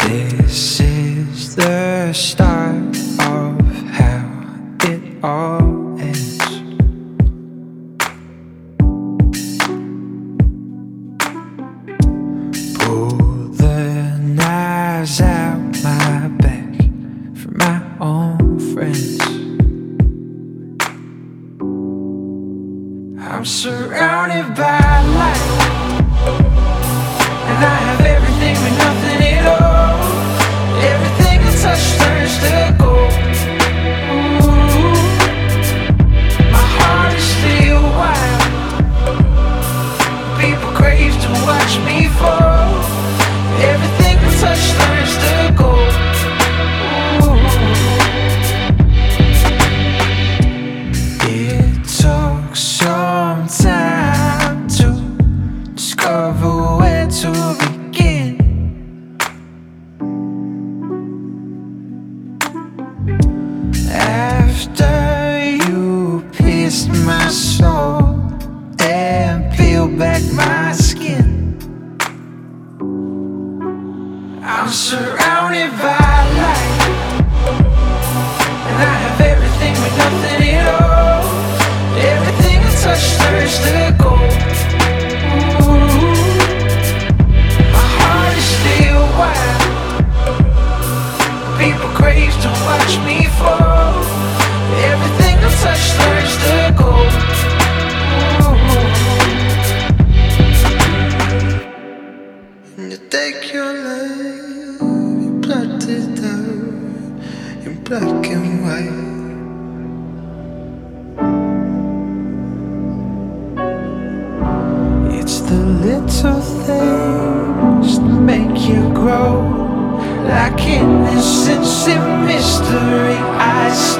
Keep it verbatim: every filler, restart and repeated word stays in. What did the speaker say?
This is the start of how it all ends. Pull the knives out my back for my own friends. I'm surrounded by light, and I have everything but nothing at all. Everything I touch turns to gold. Ooh, my heart is still wild. People crave to watch me fall. Everything I touch turns to gold. Ooh. It took some time to discover where to begin. After you pierced my soul and peeled back my skin, I'm surrounded by light, and I have everything but nothing at all. Everything I touch turns to gold. Ooh, my heart is still wild. People crave to watch me fall. Everything I touch turns to gold. Ooh. And you take your life, you plot it out in black and white. It's the little things that make you grow, like innocence and mystery. I